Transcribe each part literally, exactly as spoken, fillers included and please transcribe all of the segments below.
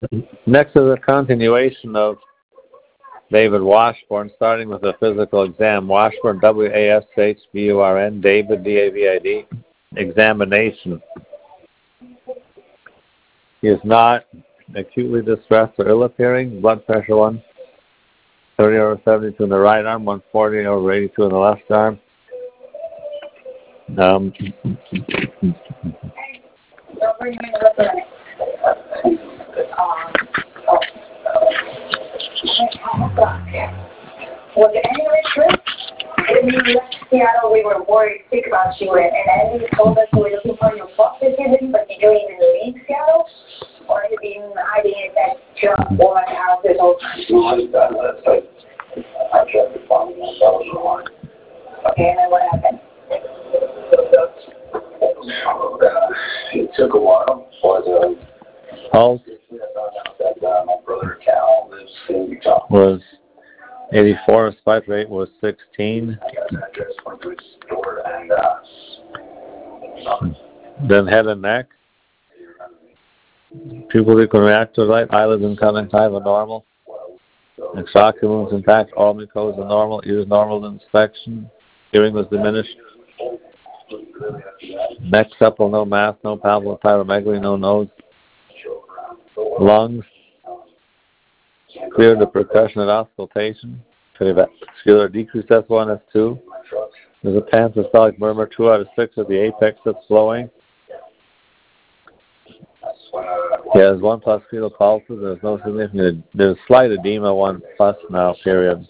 Next is a continuation of David Washburn, starting with a physical exam. Washburn, W A S H B U R N, David, D A V I D, examination. He is not acutely distressed or ill-appearing. Blood pressure one thirty over seventy-two in the right arm, one forty over eighty-two in the left arm. Um, Was it any trip? When we left Seattle, we were worried sick about you, and Andy told us we were looking for your foster sibling, but you didn't even leave Seattle? Or have you been hiding in that junk boy house this whole time? No, I did that last night. I tried to find myself so hard. Okay, and then what happened? It took a while, but uh, Pulse that uh, my brother Cal lives in Utah. was eighty-four, spike rate was sixteen. And, uh, then head and neck. Pupil reactor light, eyelids and conjunctiva normal. Exocular wounds intact, all mucosa normal, ears normal inspection. Hearing was diminished. Neck supple, no mass, no palpable pyromegaly, no nose. Lungs cleared the percussion and auscultation. Perivascular decrease S one, S two. There's a pansystolic murmur, two out of six at the apex that's flowing. He has one plus fetal pulses. There's no significant, there's slight edema, one plus now, period.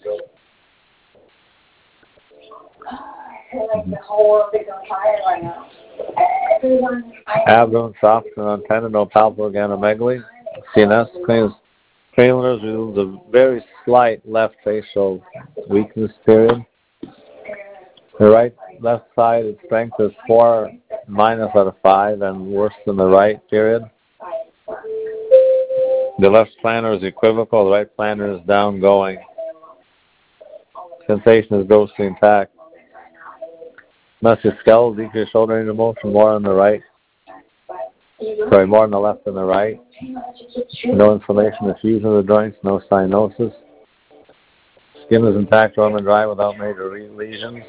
Abdomen soft and antenna, no palpable organomegaly. C N S claims cranial reveals a very slight left facial weakness, period. The right left side its strength is four minus out of five and worse than the right, period. The left plantar is equivocal, the right plantar is down going. Sensation is ghostly intact. Musculoskeletal, decreased shoulder range of motion, more on the right. Sorry, more on the left than the right. No inflammation, effusion of the joints, no cyanosis. Skin is intact, warm and dry without major lesions.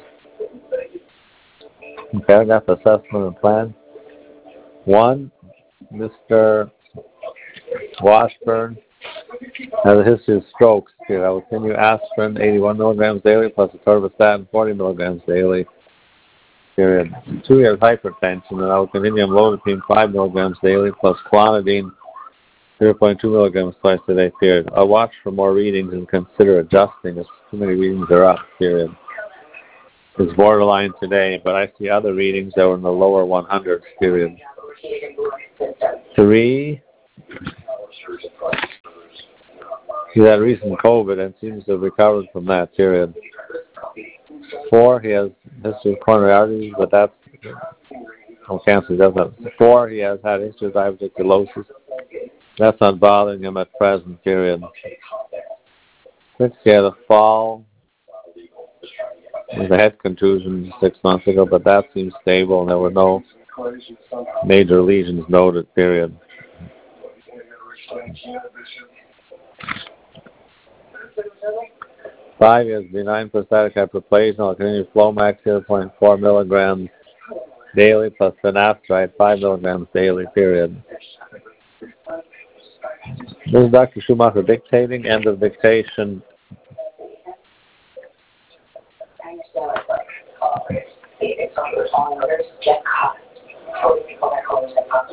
Okay, I got the assessment and plan. One, Mister Washburn has a history of strokes. Here, I will continue aspirin, eighty-one milligrams daily, plus atorvastatin, forty milligrams daily. Period. Two, he has hypertension, and I will continue amlodipine, five milligrams daily, plus clonidine, zero point two milligrams twice a day, period. I'll watch for more readings and consider adjusting if too many readings are up, period. It's borderline today, but I see other readings that were in the lower one hundreds, period. Three, he had recent COVID and seems to have recovered from that, period. Four, he has history of coronary arteries, but that's, oh, cancer, he doesn't have. Four, he has had history of diverticulosis. That's not bothering him at present, period. Six, he had a fall with a head contusion six months ago, but that seems stable and there were no major lesions noted, period. Five is benign prostatic hyperplasia. I'll continue Flomax zero point four milligrams daily plus finasteride five milligrams daily, period. This is Doctor Schumacher dictating. End of dictation.